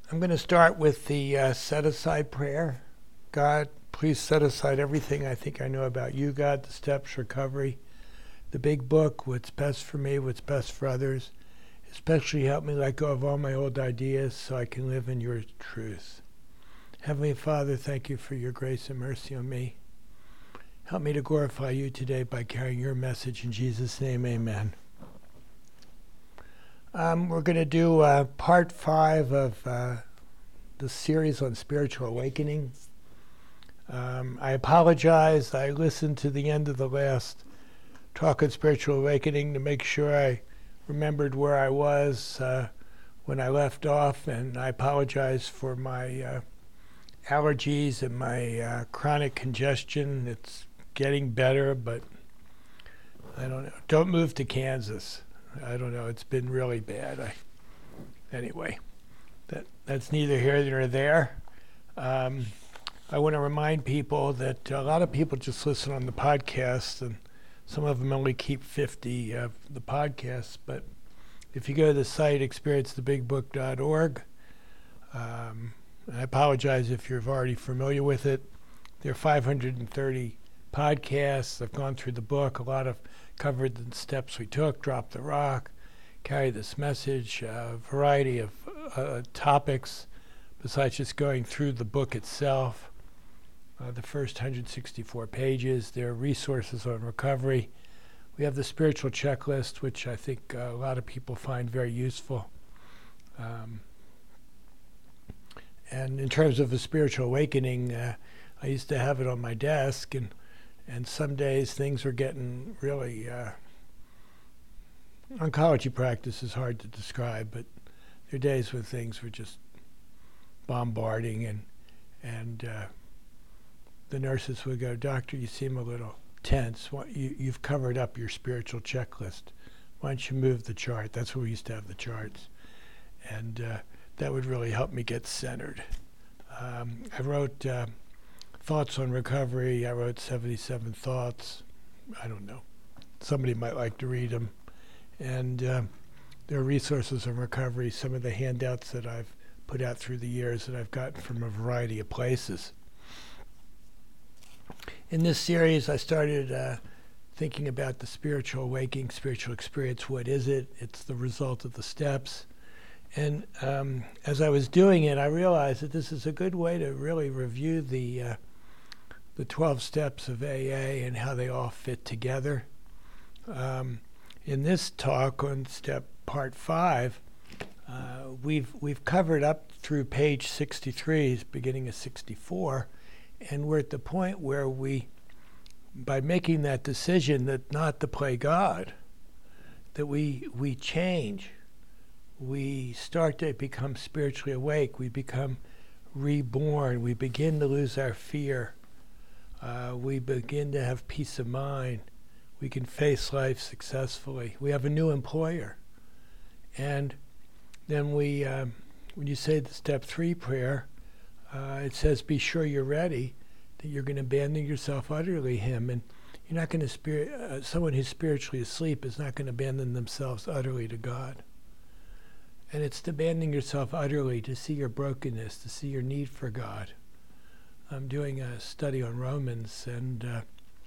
I'm going to start with the set-aside prayer. God, please set aside everything I think I know about you, God, the steps, recovery, the big book, what's best for me, what's best for others. Especially help me let go of all my old ideas so I can live in your truth. Heavenly Father, thank you for your grace and mercy on me. Help me to glorify you today by carrying your message. In Jesus' name, amen. We're going to do part 5 of the series on spiritual awakening. I apologize. I listened to the end of the last talk on spiritual awakening to make sure I remembered where I was when I left off, and I apologize for my allergies and my chronic congestion. It's getting better, but I don't know. Don't move to Kansas. I don't know. It's been really bad. Anyway, that's neither here nor there. I want to remind people that a lot of people just listen on the podcast, and some of them only keep 50 of the podcasts. But if you go to the site, experiencethebigbook.org, I apologize if you're already familiar with it. There are 530 podcasts. I've gone through the book. A lot of covered the steps we took, dropped the rock, carry this message, a variety of topics besides just going through the book itself. The first 164 pages. There are resources on recovery. We have the spiritual checklist, which I think a lot of people find very useful. And in terms of a spiritual awakening, I used to have it on my desk, and some days things were getting really, oncology practice is hard to describe, but there are days when things were just bombarding, and the nurses would go, "Doctor, you seem a little tense. You've covered up your spiritual checklist. Why don't you move the chart?" That's where we used to have the charts. And that would really help me get centered. I wrote Thoughts on Recovery. I wrote 77 thoughts. I don't know. Somebody might like to read them. And there are resources on recovery, some of the handouts that I've put out through the years that I've gotten from a variety of places. In this series, I started thinking about the spiritual awakening, spiritual experience. What is it? It's the result of the steps. And as I was doing it, I realized that this is a good way to really review the 12 steps of AA and how they all fit together. In this talk on part 5, we've covered up through page 63, beginning of 64, and we're at the point where by making that decision that not to play God, that we change. We start to become spiritually awake. We become reborn. We begin to lose our fear. We begin to have peace of mind. We can face life successfully. We have a new employer. And then when you say the step 3 prayer, it says, be sure you're ready, that you're going to abandon yourself utterly him. And you're not going to someone who's spiritually asleep is not going to abandon themselves utterly to God. And it's to abandon yourself utterly, to see your brokenness, to see your need for God. I'm doing a study on Romans, and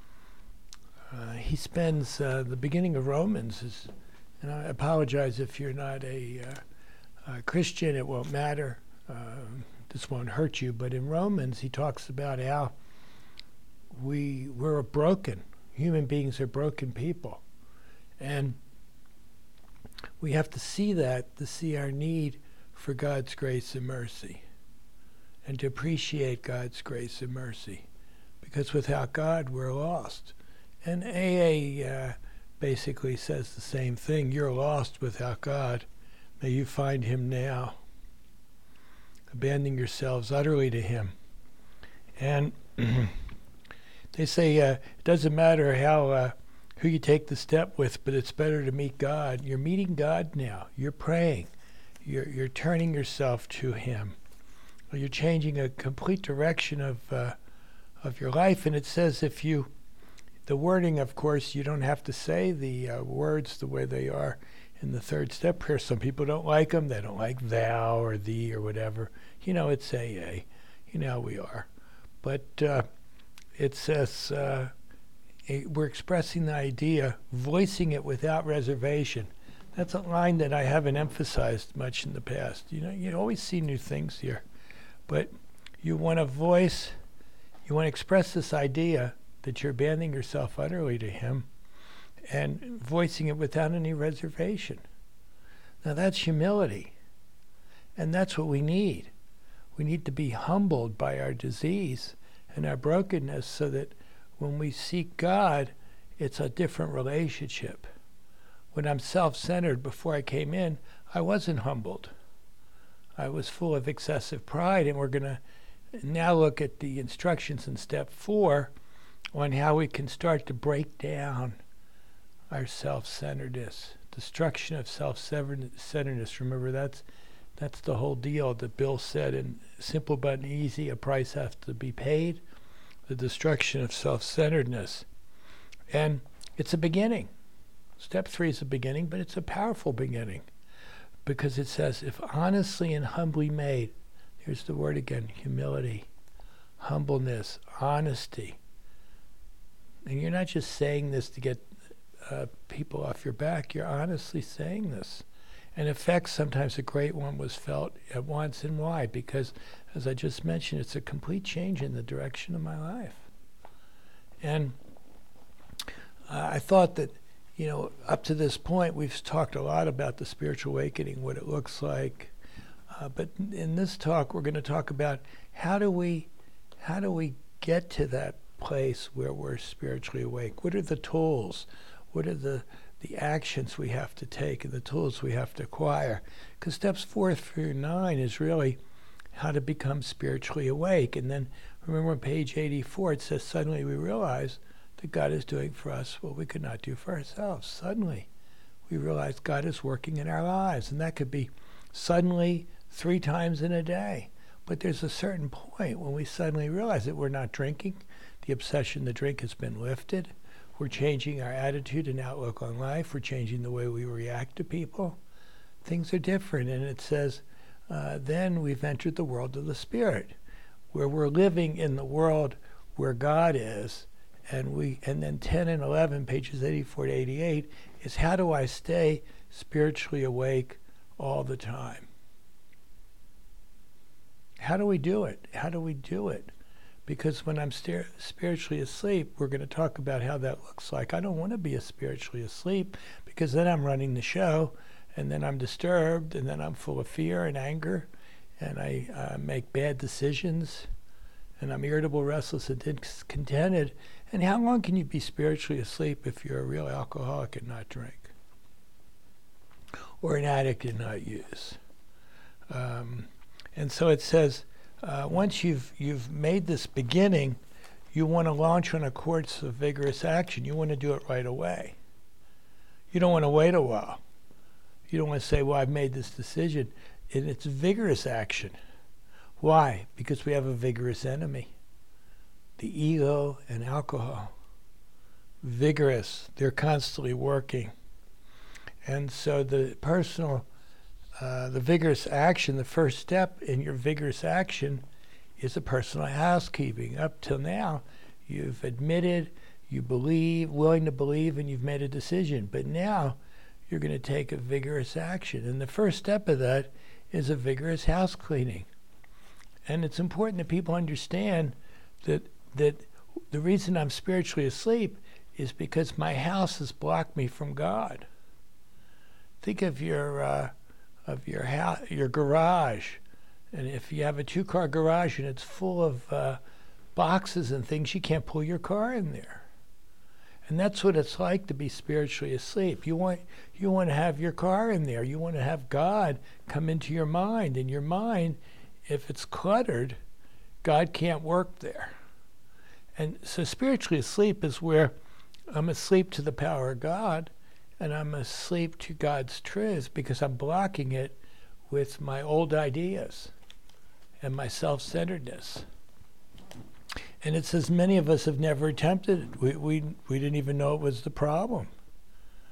he spends the beginning of Romans is, and I apologize if you're not a Christian, it won't matter. This won't hurt you, but in Romans he talks about how we're broken. Human beings are broken people. And we have to see that, to see our need for God's grace and mercy, and to appreciate God's grace and mercy, because without God we're lost. And AA basically says the same thing. You're lost without God. May you find him now. Abandoning yourselves utterly to him. And they say it doesn't matter who you take the step with, but it's better to meet God. You're meeting God now. You're praying. You're turning yourself to him. You're changing a complete direction of your life. And it says the wording, of course, you don't have to say the words the way they are in the third step prayer. Some people don't like them. They don't like thou or thee or whatever. It's AA. How we are. But it says we're expressing the idea, voicing it without reservation. That's a line that I haven't emphasized much in the past. You always see new things here. But you want to express this idea that you're abandoning yourself utterly to him and voicing it without any reservation. Now that's humility. And that's what we need. We need to be humbled by our disease and our brokenness so that when we seek God, it's a different relationship. When I'm self-centered before I came in, I wasn't humbled. I was full of excessive pride, and we're going to now look at the instructions in step 4 on how we can start to break down our self-centeredness, destruction of self-centeredness. Remember, that's the whole deal that Bill said in Simple but Easy, a price has to be paid, the destruction of self-centeredness. And it's a beginning. Step 3 is a beginning, but it's a powerful beginning because it says, if honestly and humbly made, here's the word again, humility, humbleness, honesty. And you're not just saying this to get people off your back, you're honestly saying this. And effect, sometimes a great one was felt at once. And why? Because, as I just mentioned, it's a complete change in the direction of my life. And I thought that, up to this point, we've talked a lot about the spiritual awakening, what it looks like. But in this talk, we're going to talk about how do we get to that place where we're spiritually awake? What are the tools? What are the actions we have to take and the tools we have to acquire? Because steps 4 through 9 is really how to become spiritually awake. And then remember on page 84, it says, suddenly we realize that God is doing for us what we could not do for ourselves. Suddenly we realize God is working in our lives. And that could be suddenly 3 times in a day. But there's a certain point when we suddenly realize that we're not drinking. The obsession to drink has been lifted. We're changing our attitude and outlook on life. We're changing the way we react to people. Things are different. And it says, then we've entered the world of the Spirit, where we're living in the world where God is. And then 10 and 11, pages 84 to 88, is how do I stay spiritually awake all the time? How do we do it? How do we do it? Because when I'm spiritually asleep, we're going to talk about how that looks like. I don't want to be spiritually asleep because then I'm running the show and then I'm disturbed and then I'm full of fear and anger and I make bad decisions and I'm irritable, restless, and discontented. And how long can you be spiritually asleep if you're a real alcoholic and not drink? Or an addict and not use? And so it says, once you've made this beginning, you want to launch on a course of vigorous action. You want to do it right away. You don't want to wait a while. You don't want to say, well, I've made this decision. And it's vigorous action. Why? Because we have a vigorous enemy. The ego and alcohol. Vigorous. They're constantly working. And so the vigorous action, the first step in your vigorous action is a personal housekeeping. Up till now, you've admitted, you believe, willing to believe, and you've made a decision. But now you're going to take a vigorous action. And the first step of that is a vigorous house cleaning. And it's important that people understand that the reason I'm spiritually asleep is because my house has blocked me from God. Think of your garage, and if you have a 2-car garage and it's full of boxes and things, you can't pull your car in there. And that's what it's like to be spiritually asleep. You want to have your car in there. You want to have God come into your mind. And your mind, if it's cluttered, God can't work there. And so spiritually asleep is where I'm asleep to the power of God, and I'm asleep to God's truth because I'm blocking it with my old ideas and my self-centeredness. And it says many of us have never attempted it. We didn't even know it was the problem.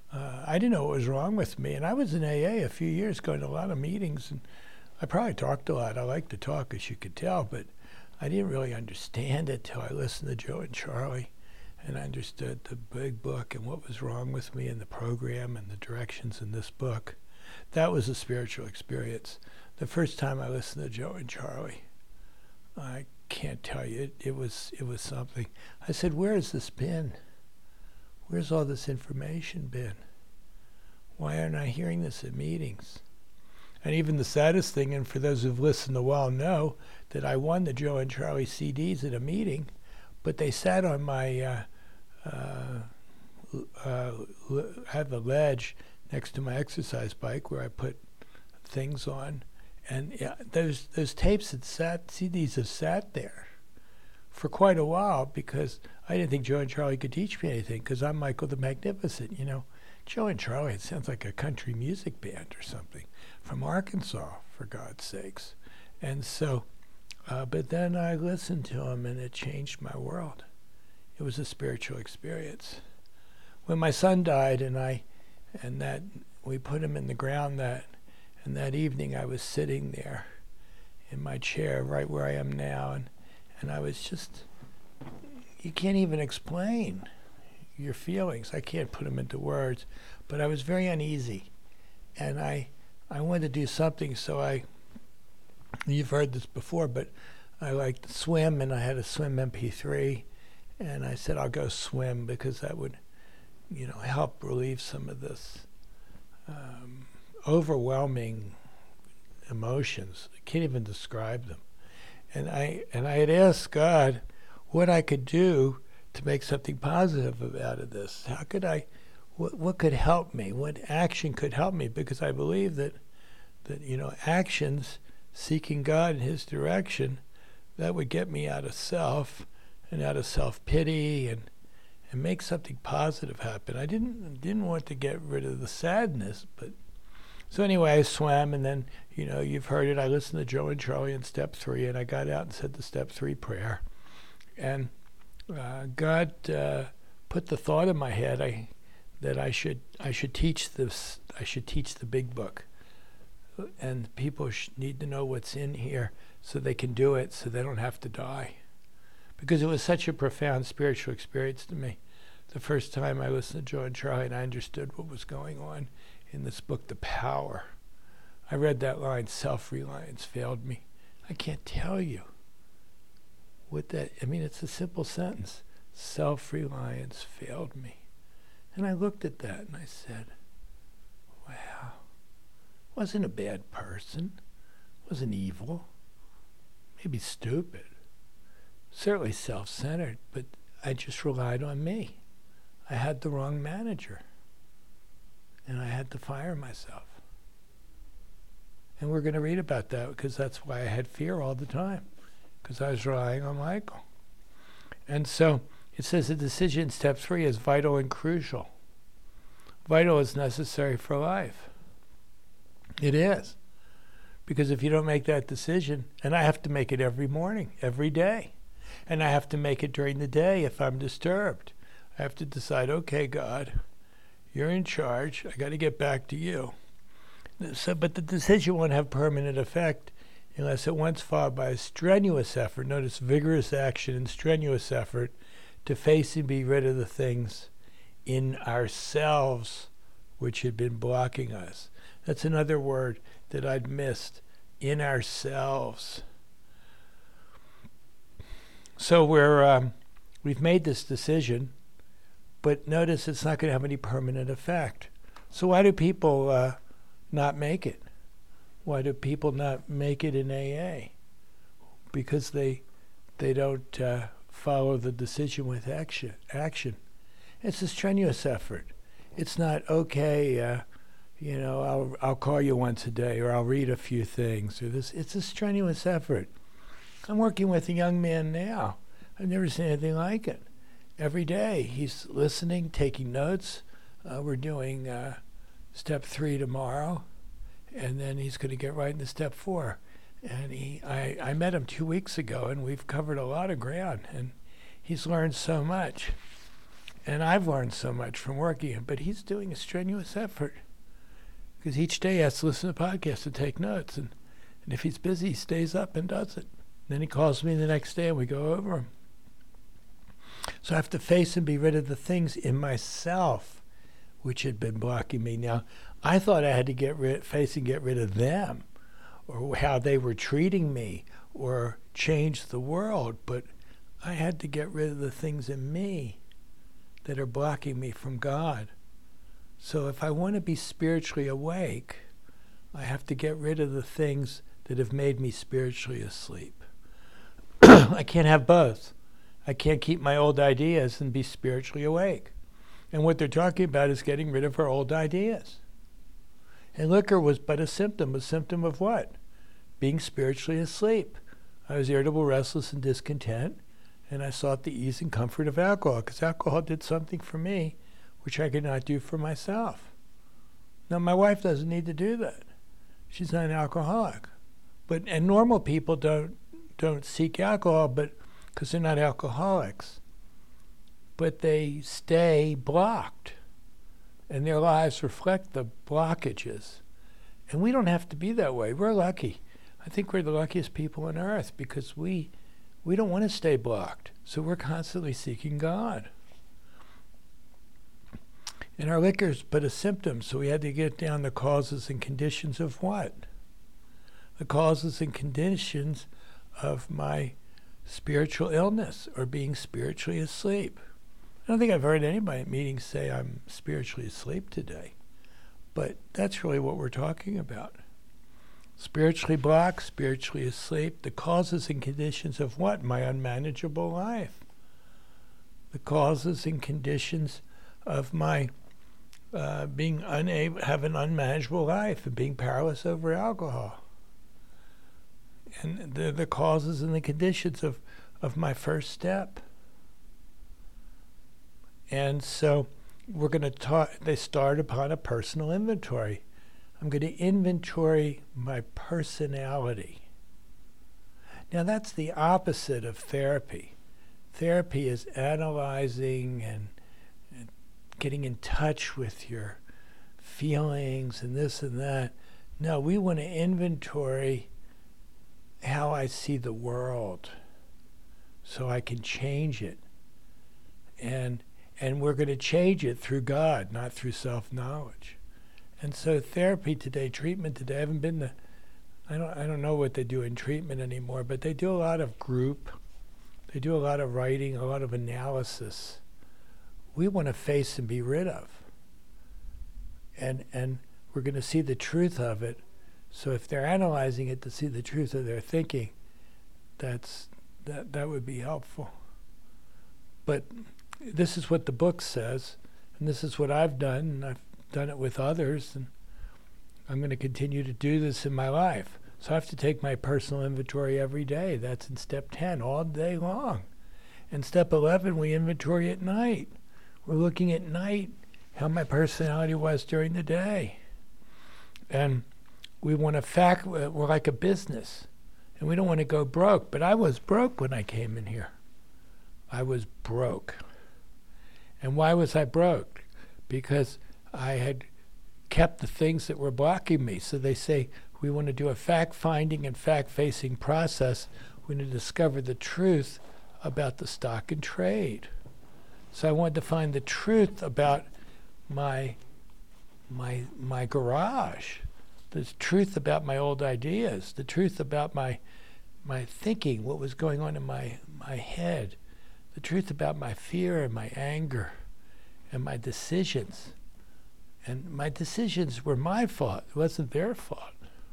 I didn't know what was wrong with me. And I was in AA a few years, going to a lot of meetings, and I probably talked a lot. I like to talk, as you could tell, but I didn't really understand it till I listened to Joe and Charlie, and I understood the big book and what was wrong with me and the program and the directions in this book. That was a spiritual experience. The first time I listened to Joe and Charlie, I can't tell you, it was something. I said, where has this been? Where's all this information been? Why aren't I hearing this at meetings? And even the saddest thing, and for those who've listened a while know, that I won the Joe and Charlie CDs at a meeting, but they sat on my, I have a ledge next to my exercise bike where I put things on, and those tapes CDs have sat there for quite a while because I didn't think Joe and Charlie could teach me anything because I'm Michael the Magnificent, Joe and Charlie, it sounds like a country music band or something from Arkansas, for God's sakes. And so, but then I listened to them and it changed my world. It was a spiritual experience. When my son died we put him in the ground and that evening I was sitting there in my chair right where I am now and I was just, you can't even explain your feelings. I can't put them into words, but I was very uneasy. And I wanted to do something, so you've heard this before, but I like to swim, and I had a swim MP3, and I said I'll go swim because that would, help relieve some of this overwhelming emotions. I can't even describe them. And I had asked God what I could do to make something positive out this. How could what could help me? What action could help me? Because I believe that actions seeking God in His direction, that would get me out of self and out of self-pity and make something positive happen. I didn't want to get rid of the sadness, but so anyway, I swam, and then you've heard it. I listened to Joe and Charlie in step 3, and I got out and said the step 3 prayer, and God put the thought in my head that I should teach this. I should teach the big book, and people need to know what's in here so they can do it, so they don't have to die, because it was such a profound spiritual experience to me. The first time I listened to Joe and Charlie, and I understood what was going on in this book, The Power. I read that line, self-reliance failed me. I can't tell you what that, it's a simple sentence. Self-reliance failed me. And I looked at that and I said, wow, wasn't a bad person, wasn't evil, maybe stupid, certainly self-centered, but I just relied on me. I had the wrong manager, and I had to fire myself. And we're going to read about that because that's why I had fear all the time, because I was relying on Michael. And so it says the decision, step 3, is vital and crucial. Vital is necessary for life. It is. Because if you don't make that decision, and I have to make it every morning, every day, and I have to make it during the day if I'm disturbed. I have to decide, okay, God, you're in charge. I got to get back to you. So, but the decision won't have permanent effect unless at once followed by a strenuous effort, notice vigorous action and strenuous effort, to face and be rid of the things in ourselves which had been blocking us. That's another word that I'd missed, in ourselves. So we've made this decision, but notice it's not going to have any permanent effect. So why do people not make it? Why do people not make it in AA? Because they don't follow the decision with action. It's a strenuous effort. It's not, okay, I'll call you once a day, or I'll read a few things, or this. It's a strenuous effort. I'm working with a young man now. I've never seen anything like it. Every day he's listening, taking notes. We're doing step 3 tomorrow, and then he's going to get right into step 4. And I met him 2 weeks ago, and we've covered a lot of ground, and he's learned so much. And I've learned so much from working him, but he's doing a strenuous effort because each day he has to listen to podcasts and take notes. And if he's busy, he stays up and does it. Then he calls me the next day and we go over them. So I have to face and be rid of the things in myself which had been blocking me. Now, I thought I had to face and get rid of them, or how they were treating me, or change the world, but I had to get rid of the things in me that are blocking me from God. So if I want to be spiritually awake, I have to get rid of the things that have made me spiritually asleep. I can't have both. I can't keep my old ideas and be spiritually awake. And what they're talking about is getting rid of our old ideas. And liquor was but a symptom of what? Being spiritually asleep. I was irritable, restless, and discontent, and I sought the ease and comfort of alcohol, because alcohol did something for me which I could not do for myself. Now, my wife doesn't need to do that. She's not an alcoholic. And normal people don't seek alcohol, but because they're not alcoholics. But they stay blocked, and their lives reflect the blockages. And we don't have to be that way. We're lucky. I think we're the luckiest people on earth because we don't want to stay blocked. So we're constantly seeking God. And our liquor is but a symptom, so we had to get down the causes and conditions of what? The causes and conditions of my spiritual illness or being spiritually asleep. I don't think I've heard anybody at meetings say I'm spiritually asleep today, but that's really what we're talking about. Spiritually blocked, spiritually asleep, the causes and conditions of what? My unmanageable life. The causes and conditions of my being unable, have an unmanageable life and being powerless over alcohol. And they're the causes and the conditions of my first step. And so we're going to talk, they start upon a personal inventory. I'm going to inventory my personality. Now that's the opposite of therapy. Therapy is analyzing and getting in touch with your feelings and this and that. No, we want to inventory how I see the world so I can change it. And we're going to change it through God, not through self-knowledge. And so therapy today, treatment today, I haven't been to, I don't know what they do in treatment anymore, but they do a lot of group, they do a lot of writing, a lot of analysis. We want to face and be rid of. And we're going to see the truth of it. So if they're analyzing it to see the truth of their thinking, that would be helpful. But this is what the book says, and this is what I've done, and I've done it with others, and I'm going to continue to do this in my life. So I have to take my personal inventory every day. That's in step 10, all day long. And step 11, we inventory at night. We're looking at night how my personality was during the day. And we want to we're like a business, and we don't want to go broke. But I was broke when I came in here. I was broke. And why was I broke? Because I had kept the things that were blocking me. So they say we want to do a fact-finding and fact-facing process. We want to discover the truth about the stock and trade. So I wanted to find the truth about my garage, the truth about my old ideas, the truth about my thinking, what was going on in my head, the truth about my fear and my anger and my decisions. And my decisions were my fault. It wasn't their fault.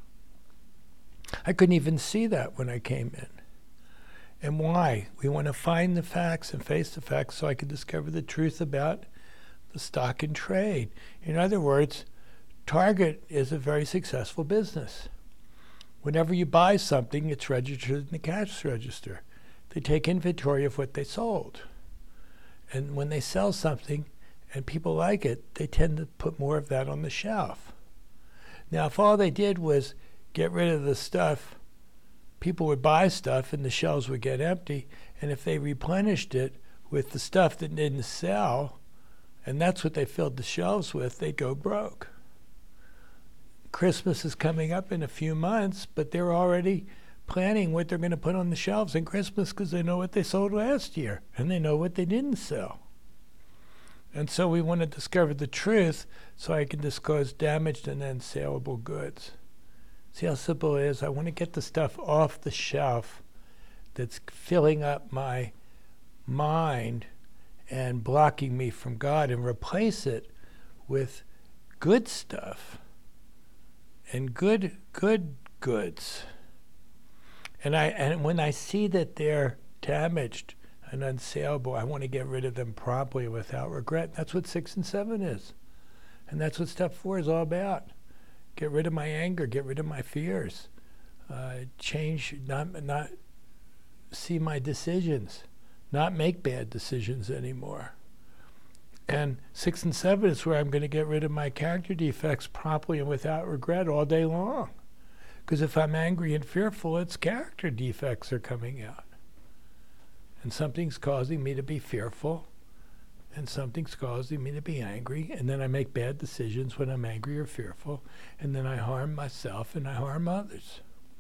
I couldn't even see that when I came in. And why? We want to find the facts and face the facts so I can discover the truth about the stock and trade. In other words, Target is a very successful business. Whenever you buy something, it's registered in the cash register. They take inventory of what they sold. And when they sell something and people like it, they tend to put more of that on the shelf. Now, if all they did was get rid of the stuff, people would buy stuff and the shelves would get empty. And if they replenished it with the stuff that didn't sell, and that's what they filled the shelves with, they'd go broke. Christmas is coming up in a few months, but they're already planning what they're going to put on the shelves in Christmas because they know what they sold last year and they know what they didn't sell. And so we want to discover the truth so I can disclose damaged and unsaleable goods. See how simple it is? I want to get the stuff off the shelf that's filling up my mind and blocking me from God and replace it with good stuff and good goods. And when I see that they're damaged and unsaleable, I want to get rid of them promptly without regret. That's what 6 and 7 is. And that's what step 4 is all about. Get rid of my anger, get rid of my fears. Change, not see my decisions, not make bad decisions anymore. And 6 and 7 is where I'm going to get rid of my character defects promptly and without regret all day long. Because if I'm angry and fearful, it's character defects are coming out. And something's causing me to be fearful, and something's causing me to be angry, and then I make bad decisions when I'm angry or fearful, and then I harm myself and I harm others.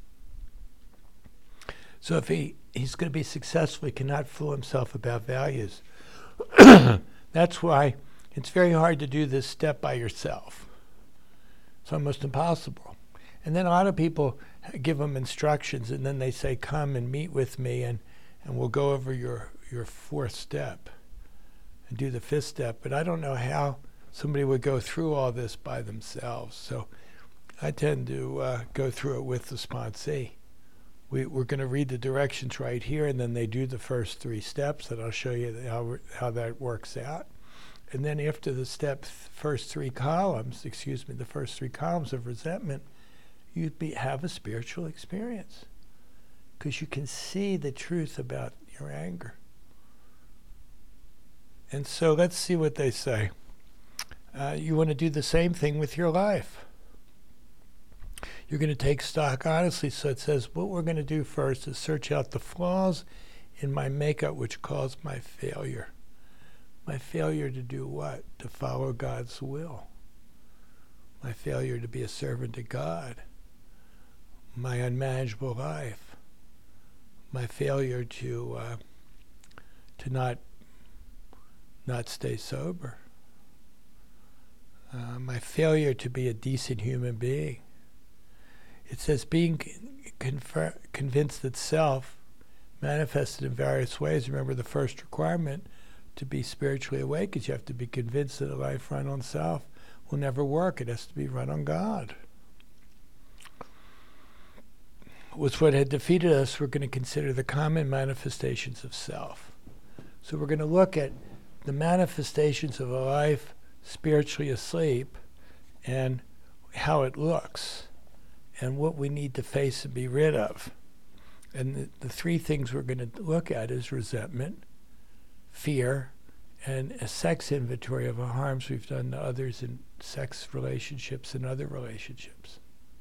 So if he's going to be successful, he cannot fool himself about values. That's why it's very hard to do this step by yourself. It's almost impossible. And then a lot of people give them instructions, and then they say, come and meet with me, and we'll go over your 4th step and do the 5th step. But I don't know how somebody would go through all this by themselves. So I tend to go through it with the sponsee. We're going to read the directions right here, and then they do the first 3 steps, and I'll show you how that works out. And then after the first 3 columns of resentment, you have a spiritual experience because you can see the truth about your anger. And so let's see what they say. You want to do the same thing with your life. You're going to take stock honestly. So it says what we're going to do first is search out the flaws in my makeup which cause my failure. My failure to do what? To follow God's will. My failure to be a servant to God. My unmanageable life. My failure to not stay sober. My failure to be a decent human being. It says being convinced that self manifested in various ways. Remember, the first requirement to be spiritually awake is you have to be convinced that a life run on self will never work. It has to be run on God. Was what had defeated us. We're going to consider the common manifestations of self. So we're going to look at the manifestations of a life spiritually asleep and how it looks and what we need to face and be rid of. And the 3 things we're going to look at is resentment, fear, and a sex inventory of the harms we've done to others in sex relationships and other relationships.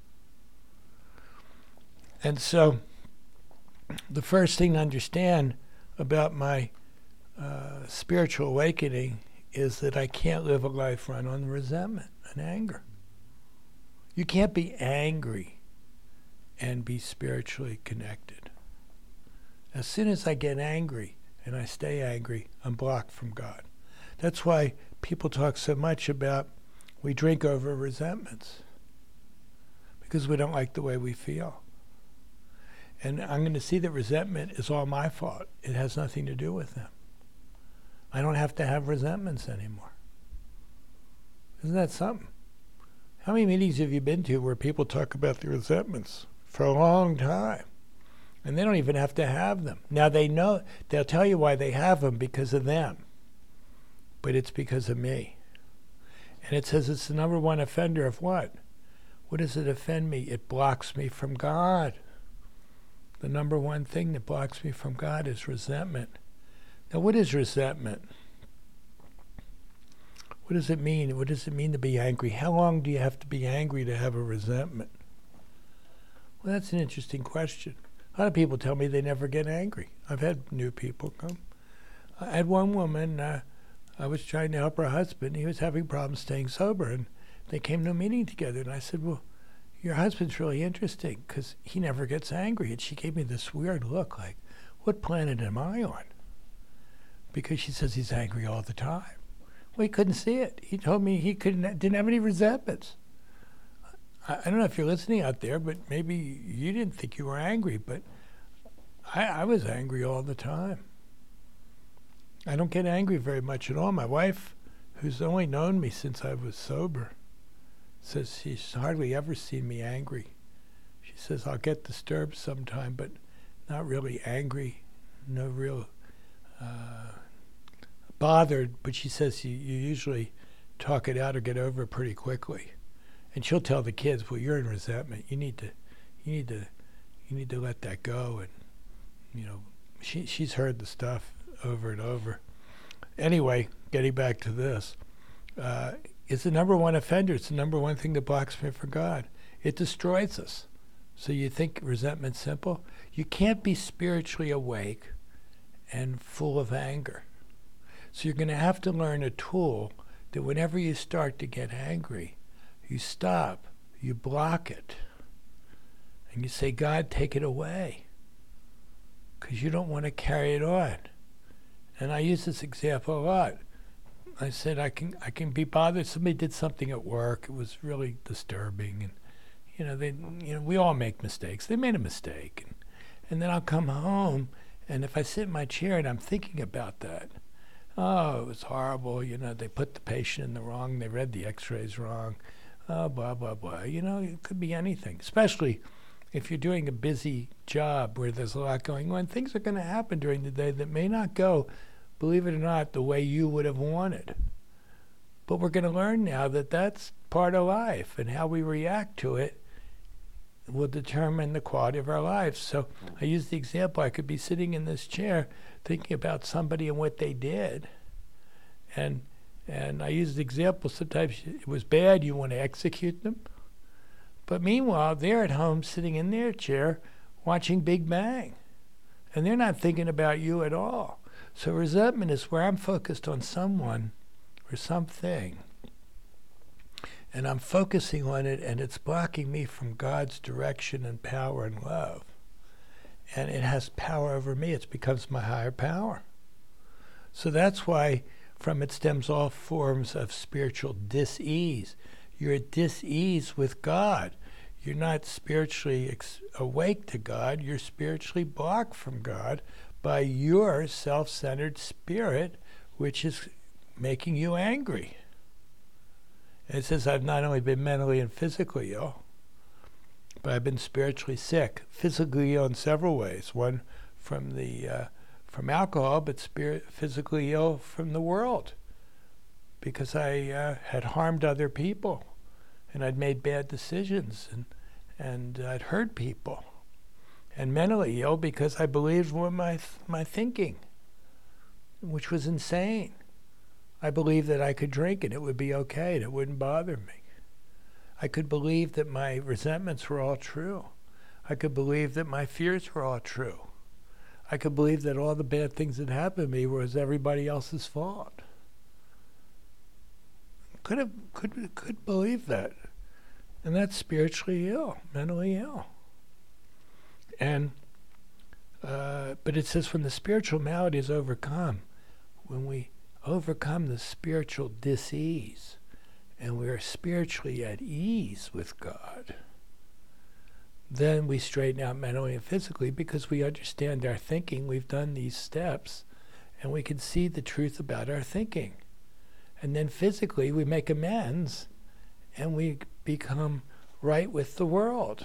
And so the first thing to understand about my spiritual awakening is that I can't live a life run on resentment and anger. You can't be angry and be spiritually connected. As soon as I get angry and I stay angry, I'm blocked from God. That's why people talk so much about we drink over resentments, because we don't like the way we feel. And I'm going to see that resentment is all my fault. It has nothing to do with them. I don't have to have resentments anymore. Isn't that something? How many meetings have you been to where people talk about the resentments for a long time? And they don't even have to have them. Now they know, they'll tell you why they have them because of them. But it's because of me. And it says it's the number 1 offender of what? What does it offend me? It blocks me from God. The number 1 thing that blocks me from God is resentment. Now what is resentment? What does it mean? What does it mean to be angry? How long do you have to be angry to have a resentment? Well, that's an interesting question. A lot of people tell me they never get angry. I've had new people come. I had one woman, I was trying to help her husband. He was having problems staying sober, and they came to a meeting together. And I said, well, your husband's really interesting because he never gets angry. And she gave me this weird look like, what planet am I on? Because she says he's angry all the time. Well, he couldn't see it. He told me he didn't have any resentments. I don't know if you're listening out there, but maybe you didn't think you were angry, but I was angry all the time. I don't get angry very much at all. My wife, who's only known me since I was sober, says she's hardly ever seen me angry. She says I'll get disturbed sometime, but not really angry, no real bothered, but she says you usually talk it out or get over it pretty quickly. And she'll tell the kids, well, you're in resentment. You need to let that go. And, you know, she's heard the stuff over and over. Anyway, getting back to this, it's the number one offender. It's the number one thing that blocks me from God. It destroys us. So you think resentment's simple? You can't be spiritually awake and full of anger. So you're going to have to learn a tool that whenever you start to get angry, you stop, you block it, and you say, God, take it away, because you don't want to carry it on. And I use this example a lot. I said, I can be bothered. Somebody did something at work. It was really disturbing. And, we all make mistakes. They made a mistake. And then I'll come home, and if I sit in my chair and I'm thinking about that, oh, it was horrible. They put the patient in the wrong. They read the x-rays wrong. Oh, blah, blah, blah. It could be anything, especially if you're doing a busy job where there's a lot going on. Things are going to happen during the day that may not go, believe it or not, the way you would have wanted. But we're going to learn now that that's part of life, and how we react to it will determine the quality of our lives. So I use the example, I could be sitting in this chair thinking about somebody and what they did. And I use the example, sometimes it was bad, you want to execute them. But meanwhile, they're at home sitting in their chair watching Big Bang. And they're not thinking about you at all. So resentment is where I'm focused on someone or something. And I'm focusing on it, and it's blocking me from God's direction and power and love. And it has power over me. It becomes my higher power. So that's why from it stems all forms of spiritual dis-ease. You're at dis-ease with God. You're not spiritually awake to God. You're spiritually blocked from God by your self-centered spirit, which is making you angry. And it says, I've not only been mentally and physically ill, but I've been spiritually sick. Physically ill in several ways. One from alcohol, but physically ill from the world, because I had harmed other people, and I'd made bad decisions, and I'd hurt people. And mentally ill because I believed what my thinking, which was insane. I believed that I could drink and it would be okay and it wouldn't bother me. I could believe that my resentments were all true. I could believe that my fears were all true. I could believe that all the bad things that happened to me was everybody else's fault. Could believe that. And that's spiritually ill, mentally ill. And but it says when the spiritual malady is overcome, when we overcome the spiritual dis-ease, and we are spiritually at ease with God, then we straighten out mentally and physically because we understand our thinking. We've done these steps, and we can see the truth about our thinking. And then physically we make amends, and we become right with the world.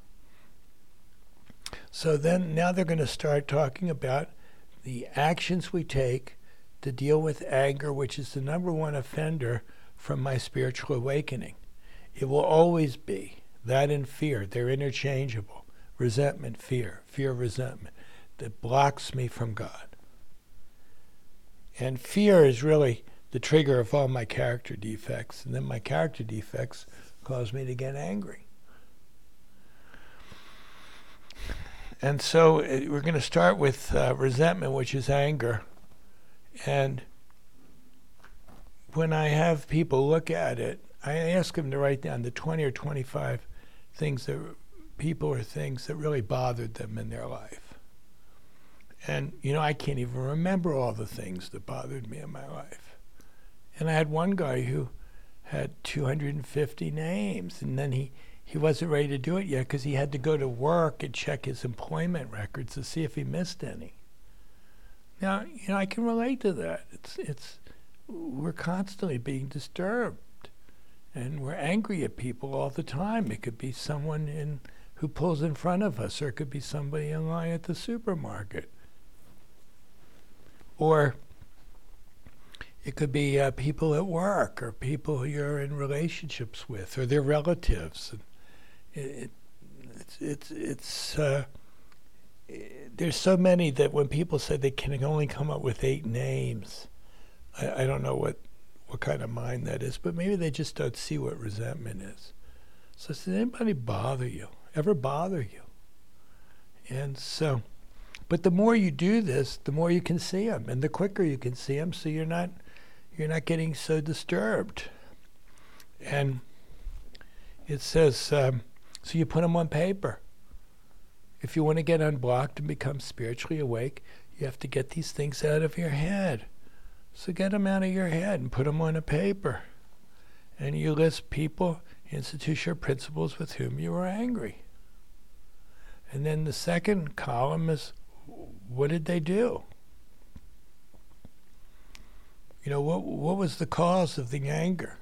So then now they're going to start talking about the actions we take to deal with anger, which is the number one offender from my spiritual awakening. It will always be that and fear. They're interchangeable. Resentment, fear, resentment, that blocks me from God. And fear is really the trigger of all my character defects, and then my character defects cause me to get angry. And so we're going to start with resentment, which is anger. And when I have people look at it, I ask them to write down the 20 or 25 things that people or things that really bothered them in their life. And, I can't even remember all the things that bothered me in my life. And I had one guy who had 250 names, and then he wasn't ready to do it yet because he had to go to work and check his employment records to see if he missed any. Now, I can relate to that. We're constantly being disturbed, and we're angry at people all the time. It could be someone who pulls in front of us, or it could be somebody in line at the supermarket. Or it could be people at work, or people you're in relationships with, or their relatives. There's so many that when people say they can only come up with 8 names, I don't know what kind of mind that is, but maybe they just don't see what resentment is. So does anybody ever bother you? And so, but the more you do this, the more you can see them, and the quicker you can see them, so you're not getting so disturbed. And it says, so you put them on paper. If you want to get unblocked and become spiritually awake, you have to get these things out of your head. So get them out of your head and put them on a paper. And you list people, institutions, or principles with whom you were angry. And then the second column is, what did they do? What was the cause of the anger?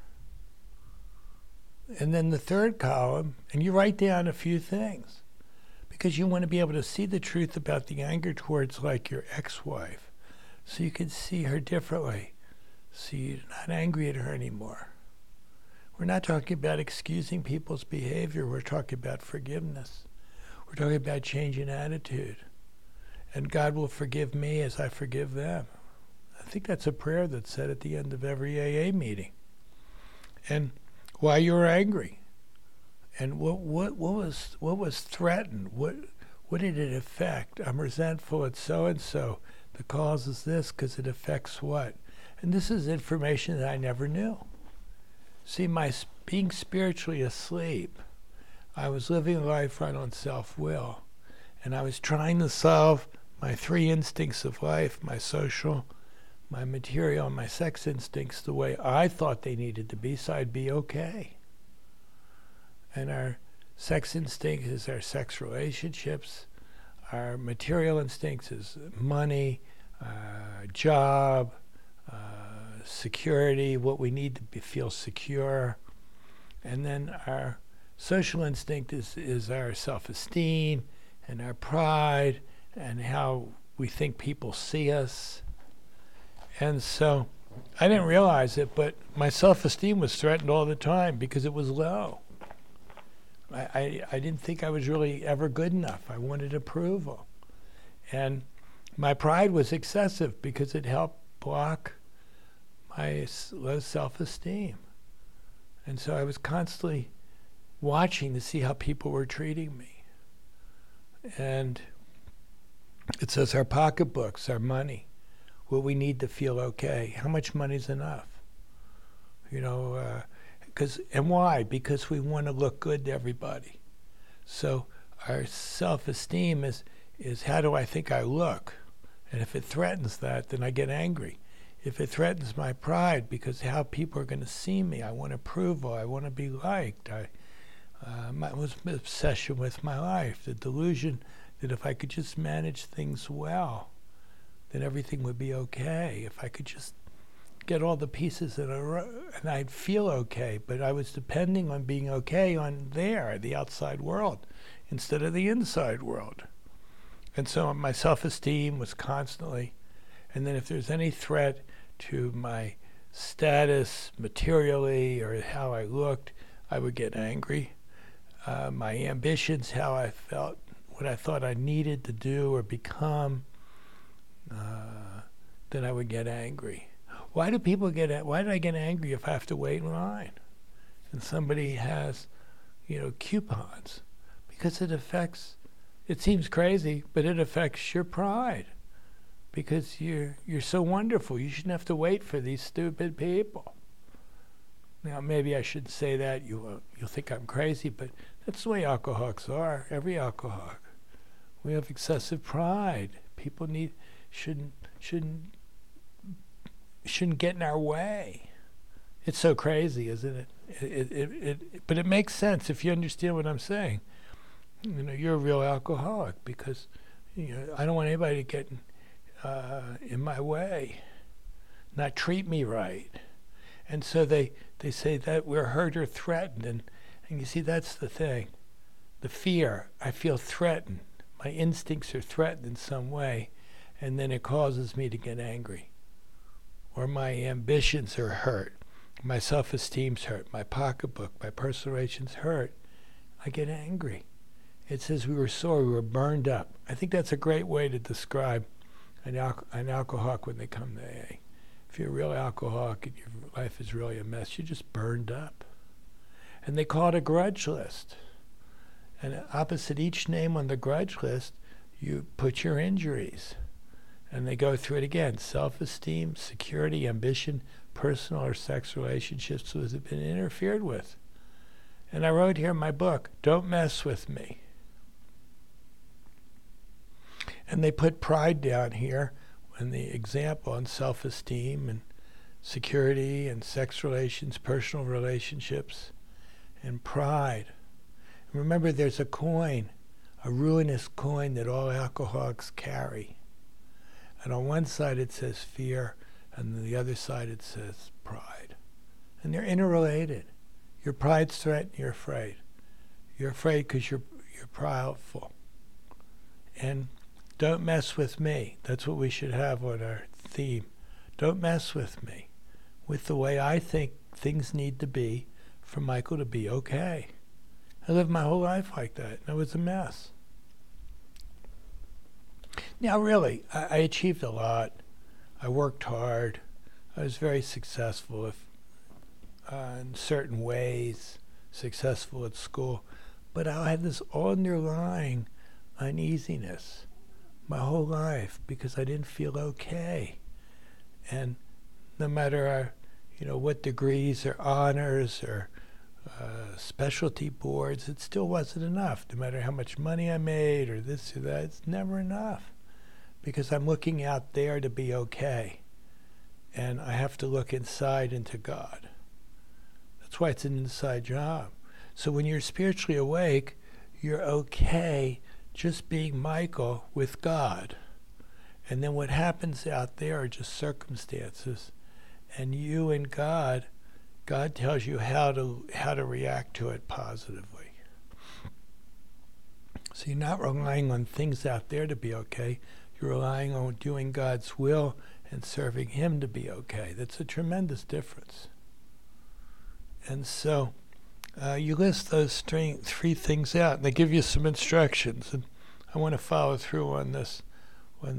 And then the third column, and you write down a few things, because you want to be able to see the truth about the anger towards, like, your ex-wife, so you can see her differently, so you're not angry at her anymore. We're not talking about excusing people's behavior. We're talking about forgiveness. We're talking about changing attitude. And God will forgive me as I forgive them. I think that's a prayer that's said at the end of every AA meeting. And why you were angry, and what was threatened, what did it affect? I'm resentful at so and so. The cause is this because it affects what? And this is information that I never knew. See, my being spiritually asleep, I was living a life run on self-will, and I was trying to solve my 3 instincts of life: my social, my material, and my sex instincts the way I thought they needed to be, so I'd be okay. And our sex instinct is our sex relationships. Our material instincts is money, job, security, what we need to feel secure. And then our social instinct is our self-esteem and our pride and how we think people see us. And so I didn't realize it, but my self-esteem was threatened all the time because it was low. I didn't think I was really ever good enough. I wanted approval. And my pride was excessive because it helped block my low self-esteem. And so I was constantly watching to see how people were treating me. And it says our pocketbooks, our money, what we need to feel okay. How much money's enough? And why? Because we want to look good to everybody. So our self-esteem is how do I think I look? And if it threatens that, then I get angry. If it threatens my pride, because how people are going to see me, I want approval, I want to be liked. My obsession with my life, the delusion that if I could just manage things well, then everything would be okay. If I could just get all the pieces in a row, and I'd feel okay, but I was depending on being okay on the outside world, instead of the inside world. And so my self-esteem was constantly, and then if there's any threat to my status materially or how I looked, I would get angry. My ambitions, how I felt, what I thought I needed to do or become, then I would get angry. Why did I get angry if I have to wait in line and somebody has, coupons? Because it seems crazy, but it affects your pride. Because you're so wonderful. You shouldn't have to wait for these stupid people. Now, maybe I shouldn't say that. You'll think I'm crazy, but that's the way alcoholics are. Every alcoholic. We have excessive pride. People shouldn't get in our way. It's so crazy, isn't it? But it makes sense if you understand what I'm saying. You're a real alcoholic because I don't want anybody to get in my way, not treat me right. And so they say that we're hurt or threatened. And you see, that's the thing. The fear, I feel threatened. My instincts are threatened in some way. And then it causes me to get angry. Or my ambitions are hurt. My self-esteem's hurt. My pocketbook, my personal relations hurt. I get angry. It says we were sore, we were burned up. I think that's a great way to describe an alcoholic when they come to AA. If you're a real alcoholic and your life is really a mess, you're just burned up. And they call it a grudge list. And opposite each name on the grudge list, you put your injuries. And they go through it again. Self-esteem, security, ambition, personal or sex relationships that have been interfered with. And I wrote here in my book, don't mess with me. And they put pride down here in the example on self-esteem and security and sex relations, personal relationships, and pride. And remember, there's a coin, a ruinous coin that all alcoholics carry. And on one side it says fear, and on the other side it says pride. And they're interrelated. Your pride's threatened, you're afraid. You're afraid because you're prideful. And don't mess with me. That's what we should have on our theme. Don't mess with me. With the way I think things need to be for Michael to be okay. I lived my whole life like that, and it was a mess. Now, really, I achieved a lot. I worked hard. I was very successful in certain ways, successful at school. But I had this underlying uneasiness my whole life because I didn't feel okay. And no matter what degrees or honors or specialty boards, it still wasn't enough. No matter how much money I made or this or that, it's never enough because I'm looking out there to be okay. And I have to look inside into God. That's why it's an inside job. So when you're spiritually awake, you're okay just being Michael with God. And then what happens out there are just circumstances. And you and God tells you how to react to it positively. So you're not relying on things out there to be okay. You're relying on doing God's will and serving Him to be okay. That's a tremendous difference. And so you list those three things out, and they give you some instructions. And I want to follow through on this, on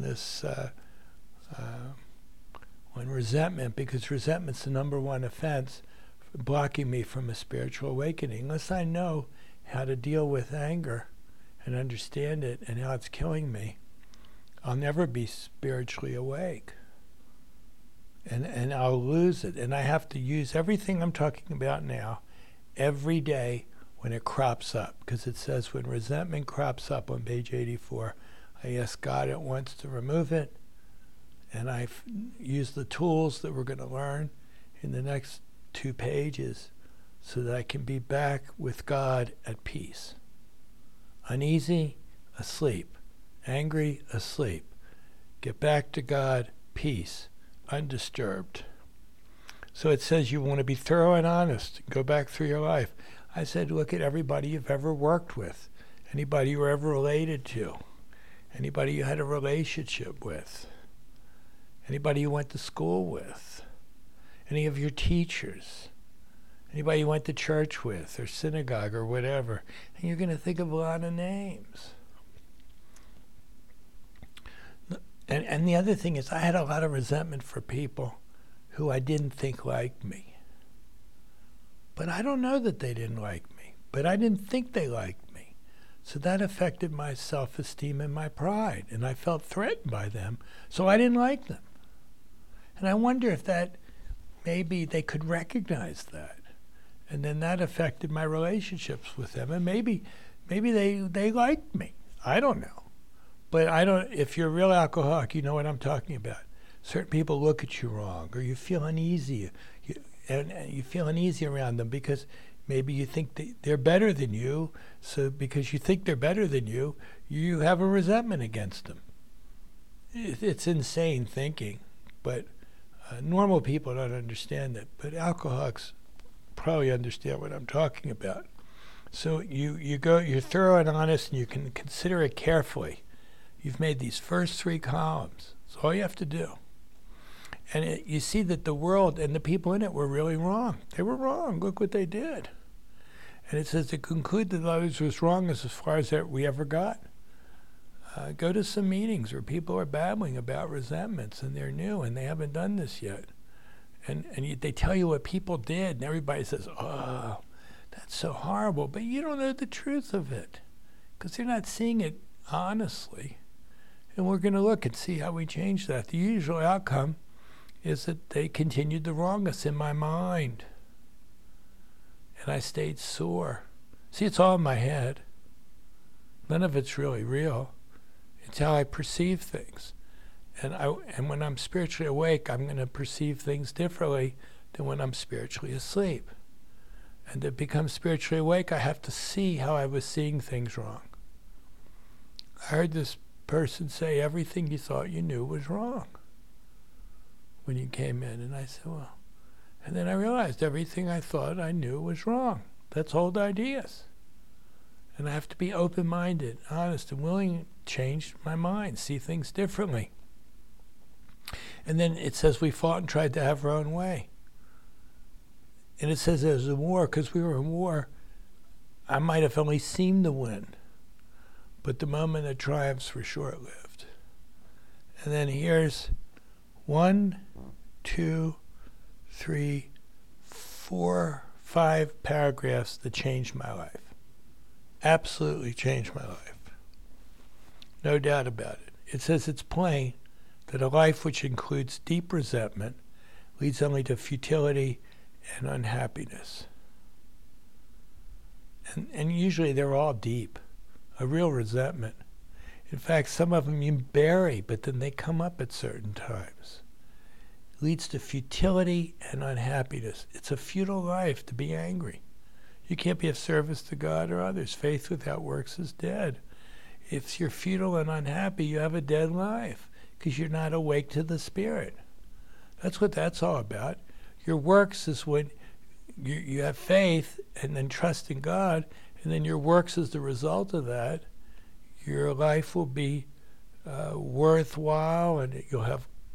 resentment, because resentment's the number one offense blocking me from a spiritual awakening. Unless I know how to deal with anger and understand it and how it's killing me, I'll never be spiritually awake. And I'll lose it. And I have to use everything I'm talking about now every day when it crops up. Because it says when resentment crops up on page 84, I ask God at once to remove it. And I use the tools that we're going to learn in the next 2 pages so that I can be back with God at peace. Uneasy, asleep. Angry, asleep. Get back to God, peace. Undisturbed. So it says you want to be thorough and honest. Go back through your life. I said, look at everybody you've ever worked with, anybody you were ever related to, anybody you had a relationship with, anybody you went to school with, any of your teachers, anybody you went to church with or synagogue or whatever. And you're going to think of a lot of names. And the other thing is I had a lot of resentment for people who I didn't think liked me. But I don't know that they didn't like me. But I didn't think they liked me. So that affected my self-esteem and my pride. And I felt threatened by them. So I didn't like them. And I wonder if that maybe they could recognize that. And then that affected my relationships with them. And maybe they liked me. I don't know. But if you're a real alcoholic, you know what I'm talking about. Certain people look at you wrong, or you feel uneasy. And you feel uneasy around them because maybe you think they're better than you. So because you think they're better than you, you have a resentment against them. It's insane thinking, but normal people don't understand it. But alcoholics probably understand what I'm talking about. So you're thorough and honest, and you can consider it carefully. You've made these first 3 columns. That's all you have to do. And you see that the world and the people in it were really wrong. They were wrong. Look what they did. And it says to conclude that others was wrong as far as that we ever got. Go to some meetings where people are babbling about resentments, and they're new, and they haven't done this yet. And they tell you what people did, and everybody says, oh, that's so horrible. But you don't know the truth of it because they're not seeing it honestly. And we're going to look and see how we change that. The usual outcome is that they continued the wrongness in my mind. And I stayed sore. See, it's all in my head. None of it's really real. It's how I perceive things. And when I'm spiritually awake, I'm going to perceive things differently than when I'm spiritually asleep. And to become spiritually awake, I have to see how I was seeing things wrong. I heard this person say everything you thought you knew was wrong when you came in. And I said, well, and then I realized everything I thought I knew was wrong. That's old ideas. And I have to be open-minded, honest, and willing to change my mind, see things differently. And then it says we fought and tried to have our own way. And it says there's a war, because we were in war, I might have only seemed to win. But the moment of triumphs were short-lived. And then here's 1, 2, 3, 4, 5 paragraphs that changed my life. Absolutely changed my life. No doubt about it. It says it's plain that a life which includes deep resentment leads only to futility and unhappiness. And usually they're all deep. A real resentment. In fact, some of them you bury, but then they come up at certain times. It leads to futility and unhappiness. It's a futile life to be angry. You can't be of service to God or others. Faith without works is dead. If you're futile and unhappy, you have a dead life because you're not awake to the Spirit. That's what that's all about. Your works is when you have faith and then trust in God, and then your works is the result of that. Your life will be worthwhile, and you'll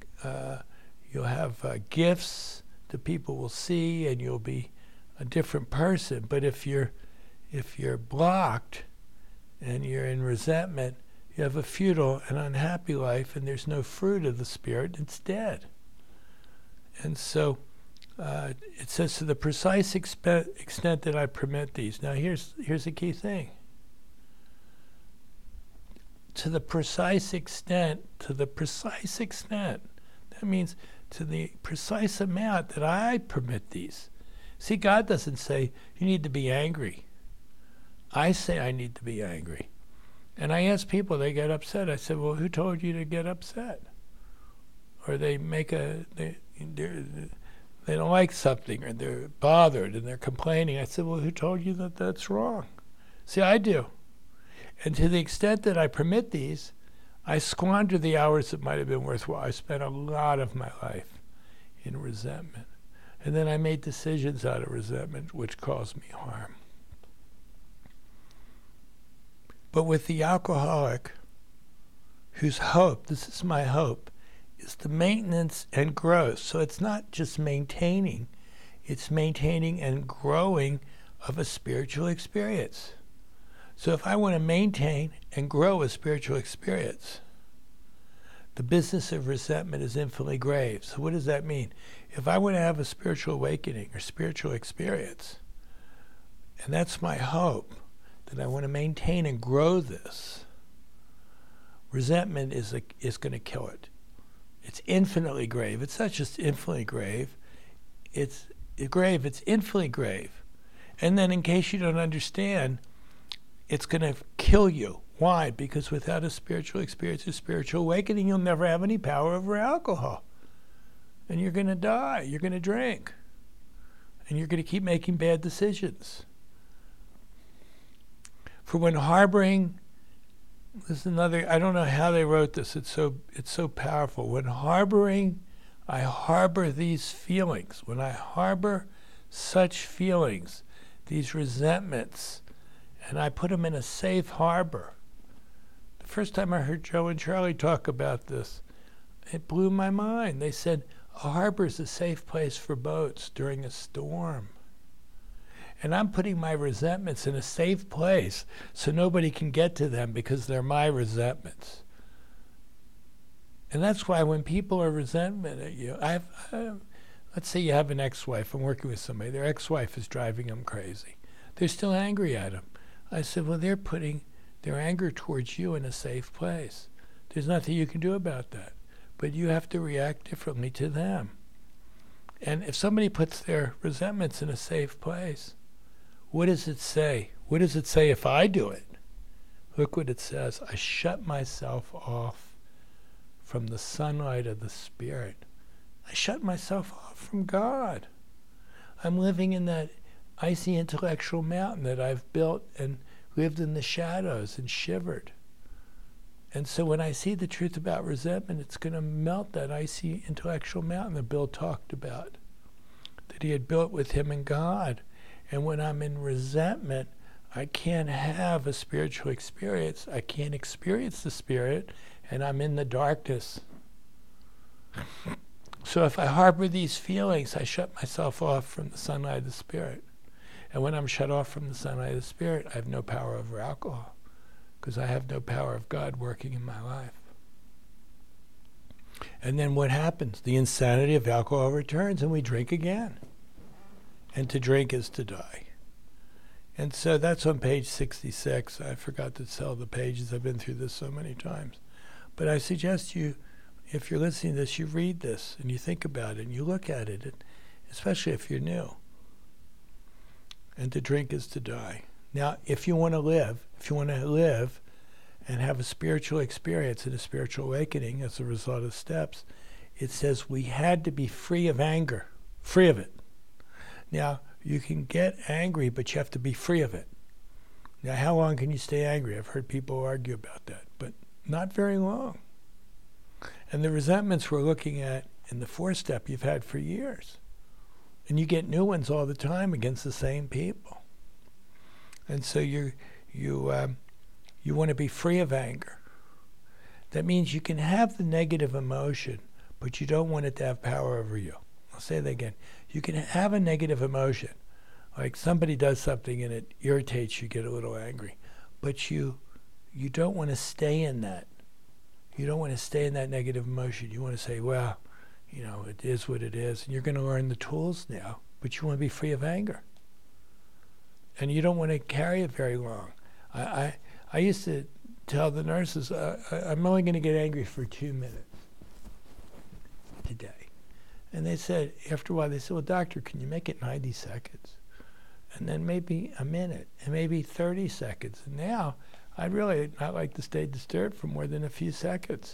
have gifts that people will see, and you'll be a different person. But if you're blocked and you're in resentment, you have a futile and unhappy life, and there's no fruit of the Spirit. It's dead. And so it says, to the precise extent that I permit these. Now here's the key thing. To the precise extent, that means to the precise amount that I permit these. See, God doesn't say, you need to be angry. I say I need to be angry. And I ask people, they get upset. I said, well, who told you to get upset? Or they don't like something, or they're bothered, and they're complaining. I said, well, who told you that that's wrong? See, I do. And to the extent that I permit these, I squander the hours that might have been worthwhile. I spent a lot of my life in resentment. And then I made decisions out of resentment which caused me harm. But with the alcoholic, whose hope, this is my hope, is the maintenance and growth. So it's not just maintaining, it's maintaining and growing of a spiritual experience. So if I want to maintain and grow a spiritual experience, the business of resentment is infinitely grave. So what does that mean? If I want to have a spiritual awakening or spiritual experience, and that's my hope, that I want to maintain and grow this, resentment is going to kill it. It's infinitely grave. It's not just infinitely grave. It's grave. It's infinitely grave. And then in case you don't understand, it's going to kill you. Why? Because without a spiritual experience, a spiritual awakening, you'll never have any power over alcohol. And you're going to die. You're going to drink. And you're going to keep making bad decisions. For when harboring, this is another, I don't know how they wrote this, it's so powerful. When harboring, I harbor these feelings. When I harbor such feelings, these resentments, and I put them in a safe harbor. The first time I heard Joe and Charlie talk about this, it blew my mind. They said, a harbor is a safe place for boats during a storm. And I'm putting my resentments in a safe place so nobody can get to them because they're my resentments. And that's why when people are resentment at you, let's say you have an ex-wife, I'm working with somebody, their ex-wife is driving them crazy. They're still angry at them. I said, well, they're putting their anger towards you in a safe place. There's nothing you can do about that. But you have to react differently to them. And if somebody puts their resentments in a safe place, what does it say? What does it say if I do it? Look what it says. I shut myself off from the sunlight of the Spirit. I shut myself off from God. I'm living in that icy intellectual mountain that I've built and lived in the shadows and shivered. And so when I see the truth about resentment, it's going to melt that icy intellectual mountain that Bill talked about, that he had built with him and God. And when I'm in resentment, I can't have a spiritual experience. I can't experience the Spirit, and I'm in the darkness. So if I harbor these feelings, I shut myself off from the sunlight of the Spirit. And when I'm shut off from the sunlight of the Spirit, I have no power over alcohol, because I have no power of God working in my life. And then what happens? The insanity of alcohol returns, and we drink again. And to drink is to die. And so that's on page 66. I forgot to tell the pages. I've been through this so many times. But I suggest you, if you're listening to this, you read this and you think about it and you look at it, and especially if you're new. And to drink is to die. Now, if you want to live and have a spiritual experience and a spiritual awakening as a result of steps, it says we had to be free of anger, free of it. Now, you can get angry, but you have to be free of it. Now, how long can you stay angry? I've heard people argue about that, but not very long. And the resentments we're looking at in the fourth step you've had for years. And you get new ones all the time against the same people. And so you want to be free of anger. That means you can have the negative emotion, but you don't want it to have power over you. I'll say that again. You can have a negative emotion, like somebody does something and it irritates you, get a little angry, but you don't want to stay in that. You don't want to stay in that negative emotion. You want to say, well, it is what it is, and you're going to learn the tools now, but you want to be free of anger. And you don't want to carry it very long. I used to tell the nurses, I'm only going to get angry for 2 minutes today. And they said, after a while, they said, well, doctor, can you make it 90 seconds? And then maybe a minute, and maybe 30 seconds. And now, I'd really not like to stay disturbed for more than a few seconds.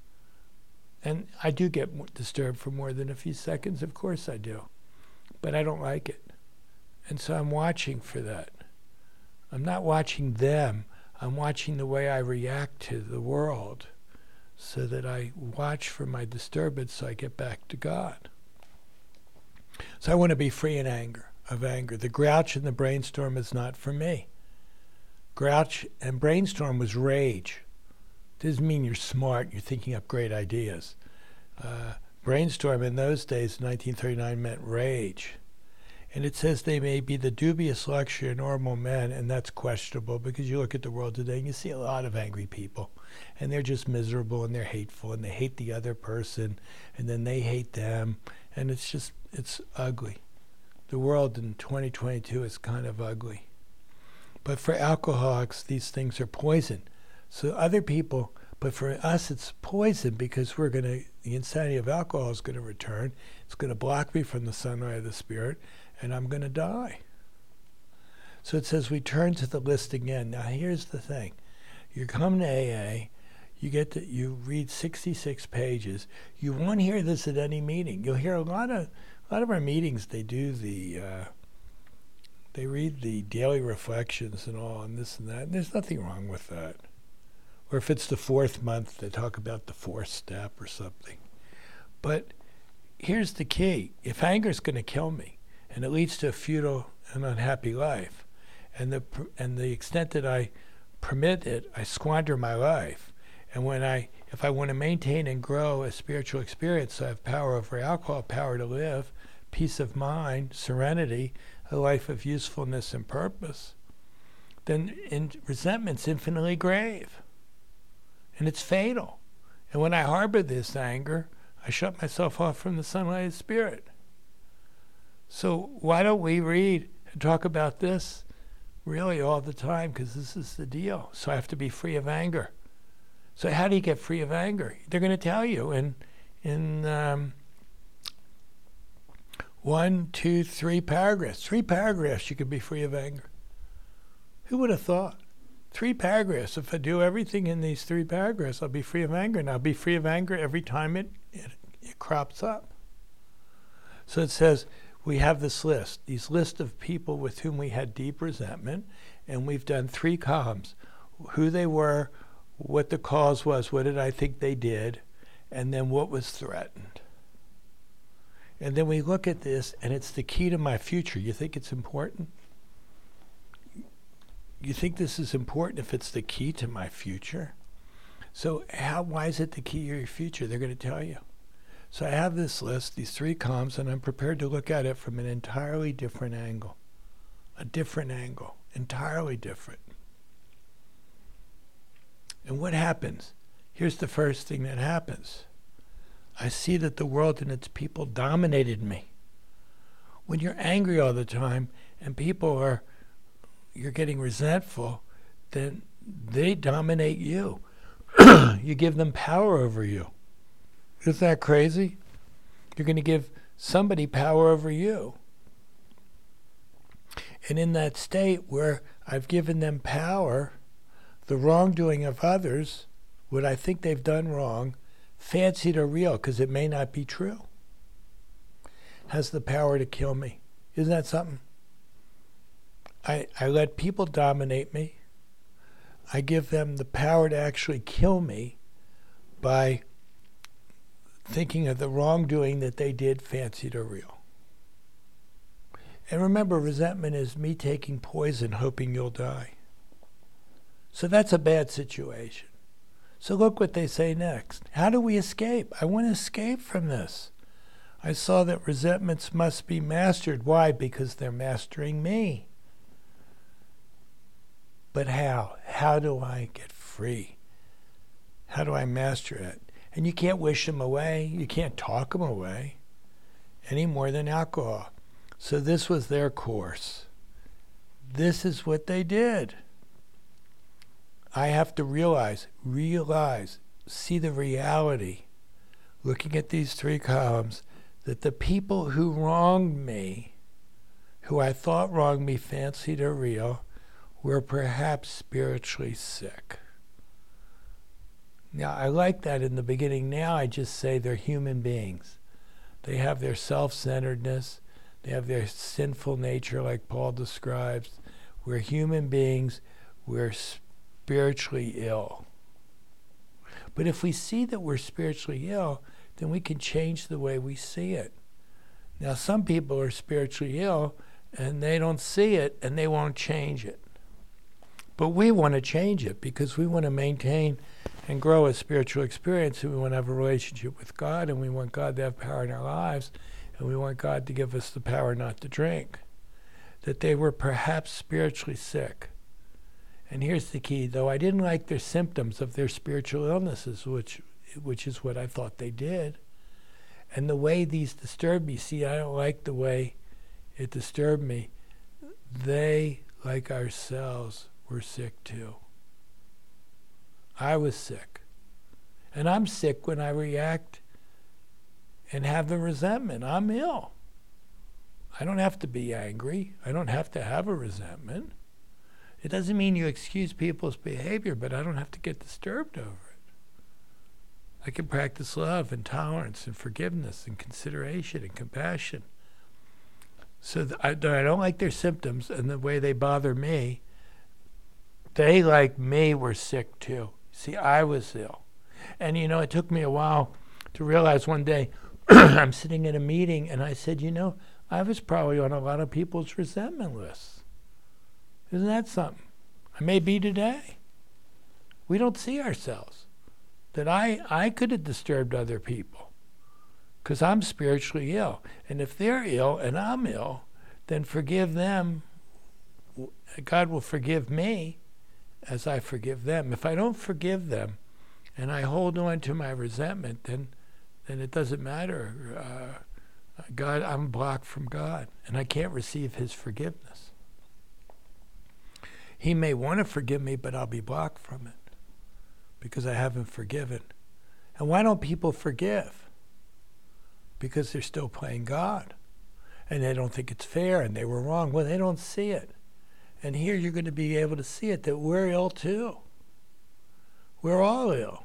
And I do get disturbed for more than a few seconds, of course I do. But I don't like it. And so I'm watching for that. I'm not watching them. I'm watching the way I react to the world, so that I watch for my disturbance so I get back to God. So I want to be free of anger. The grouch and the brainstorm is not for me. Grouch and brainstorm was rage. Doesn't mean you're smart, you're thinking up great ideas. Brainstorm in those days, 1939, meant rage. And it says they may be the dubious luxury of normal men, and that's questionable, because you look at the world today and you see a lot of angry people. And they're just miserable and they're hateful and they hate the other person and then they hate them. And it's ugly. The world in 2022 is kind of ugly. But for alcoholics, these things are poison. So other people, but for us it's poison, because the insanity of alcohol is going to return. It's going to block me from the sunlight of the Spirit, and I'm going to die. So it says we turn to the list again. Now here's the thing. You come to AA, you read 66 pages. You won't hear this at any meeting. You'll hear a lot of our meetings, they read the daily reflections and all and this and that. And there's nothing wrong with that. Or if it's the 4th month, they talk about the 4th step or something. But here's the key. If anger is going to kill me, and it leads to a futile and unhappy life, and the extent that I permit it, I squander my life. And if I want to maintain and grow a spiritual experience, so I have power over alcohol, power to live, peace of mind, serenity, a life of usefulness and purpose, then resentment's infinitely grave. And it's fatal. And when I harbor this anger, I shut myself off from the sunlight of spirit. So why don't we read and talk about this really all the time? Because this is the deal. So I have to be free of anger. So how do you get free of anger? They're going to tell you in 1, 2, 3 paragraphs. 3 paragraphs you could be free of anger. Who would have thought? 3 paragraphs. If I do everything in these 3 paragraphs, I'll be free of anger. And I'll be free of anger every time it crops up. So it says we have this list of people with whom we had deep resentment, and we've done 3 columns. Who they were, what the cause was, what did I think they did, and then what was threatened. And then we look at this, and it's the key to my future. You think it's important? You think this is important if it's the key to my future? So why is it the key to your future? They're going to tell you. So I have this list, these 3 columns, and I'm prepared to look at it from an entirely different angle. A different angle, entirely different. And what happens? Here's the first thing that happens. I see that the world and its people dominated me. When you're angry all the time and you're getting resentful, then they dominate you. You give them power over you. Isn't that crazy? You're going to give somebody power over you. And in that state where I've given them power, the wrongdoing of others, what I think they've done wrong, fancied or real, because it may not be true, has the power to kill me. Isn't that something? I let people dominate me. I give them the power to actually kill me by thinking of the wrongdoing that they did, fancied or real. And remember, resentment is me taking poison hoping you'll die. So that's a bad situation. So look what they say next. How do we escape? I want to escape from this. I saw that resentments must be mastered. Why? Because they're mastering me. But how? How do I get free? How do I master it? And you can't wish them away. You can't talk them away any more than alcohol. So this was their course. This is what they did. I have to realize, see the reality, looking at these 3 columns, that the people who wronged me, who I thought wronged me, fancied or real, were perhaps spiritually sick. Now, I like that in the beginning. Now I just say they're human beings. They have their self-centeredness. They have their sinful nature, like Paul describes. We're human beings. We're spiritually ill. But if we see that we're spiritually ill, then we can change the way we see it. Now, some people are spiritually ill, and they don't see it, and they won't change it. But we want to change it because we want to maintain and grow a spiritual experience, and we want to have a relationship with God, and we want God to have power in our lives, and we want God to give us the power not to drink. That they were perhaps spiritually sick. And here's the key, though I didn't like their symptoms of their spiritual illnesses, which is what I thought they did, and the way these disturbed me, see, I don't like the way it disturbed me. They, like ourselves, were sick too. I was sick. And I'm sick when I react and have the resentment. I'm ill. I don't have to be angry. I don't have to have a resentment. It doesn't mean you excuse people's behavior, but I don't have to get disturbed over it. I can practice love and tolerance and forgiveness and consideration and compassion. So I don't like their symptoms and the way they bother me. They, like me, were sick too. See, I was ill. And, it took me a while to realize one day, I'm sitting in a meeting and I said, I was probably on a lot of people's resentment lists. Isn't that something? I may be today. We don't see ourselves. That I could have disturbed other people because I'm spiritually ill. And if they're ill and I'm ill, then forgive them. God will forgive me as I forgive them. If I don't forgive them and I hold on to my resentment, then it doesn't matter. God, I'm blocked from God, and I can't receive his forgiveness. He may want to forgive me, but I'll be blocked from it because I haven't forgiven. And why don't people forgive? Because they're still playing God, and they don't think it's fair, and they were wrong. Well, they don't see it. And here you're going to be able to see it, that we're ill too. We're all ill.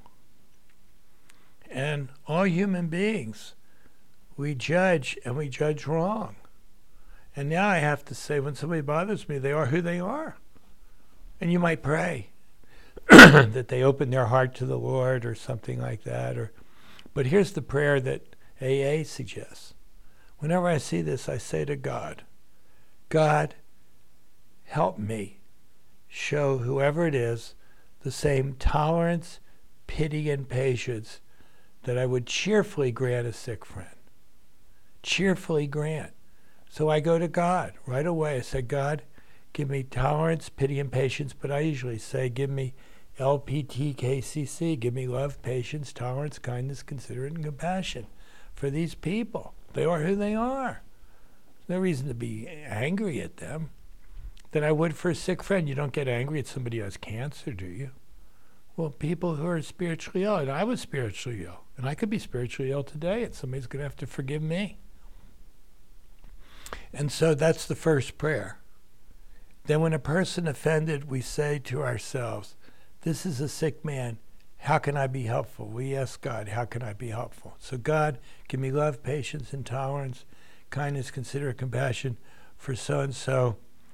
And all human beings, we judge, and we judge wrong. And now I have to say, when somebody bothers me, they are who they are. And you might pray that they open their heart to the Lord or something like that. But here's the prayer that AA suggests. Whenever I see this, I say to God, God, help me show whoever it is the same tolerance, pity, and patience that I would cheerfully grant a sick friend. Cheerfully grant. So I go to God right away. I say, God, give me tolerance, pity, and patience. But I usually say, give me LPTKCC. Give me love, patience, tolerance, kindness, considerate, and compassion for these people. They are who they are. There's no reason to be angry at them than I would for a sick friend. You don't get angry at somebody who has cancer, do you? Well, people who are spiritually ill, and I was spiritually ill, and I could be spiritually ill today, and somebody's going to have to forgive me. And so that's the first prayer. Then when a person offended, we say to ourselves, this is a sick man. How can I be helpful? We ask God, how can I be helpful? So God, give me love, patience, and tolerance, kindness, considerate, compassion for so-and-so,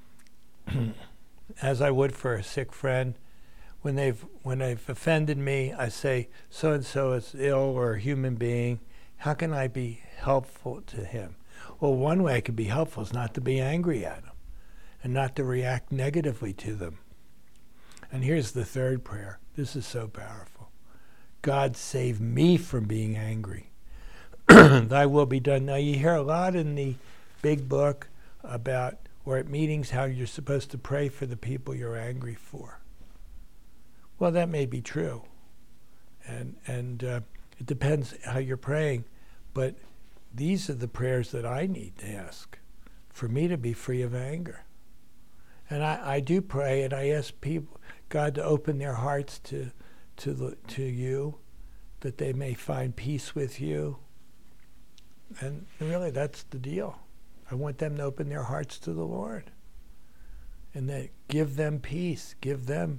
as I would for a sick friend. When they've offended me, I say, so-and-so is ill or a human being. How can I be helpful to him? Well, one way I can be helpful is not to be angry at them and not to react negatively to them. And here's the third prayer. This is so powerful. God, save me from being angry. Thy will be done. Now, you hear a lot in the big book about, or at meetings, how you're supposed to pray for the people you're angry for. Well, that may be true. And it depends how you're praying. But these are the prayers that I need to ask for me to be free of anger. And I do pray, and I ask people, God, to open their hearts to you, that they may find peace with you. And really, that's the deal. I want them to open their hearts to the Lord. And that give them peace, give them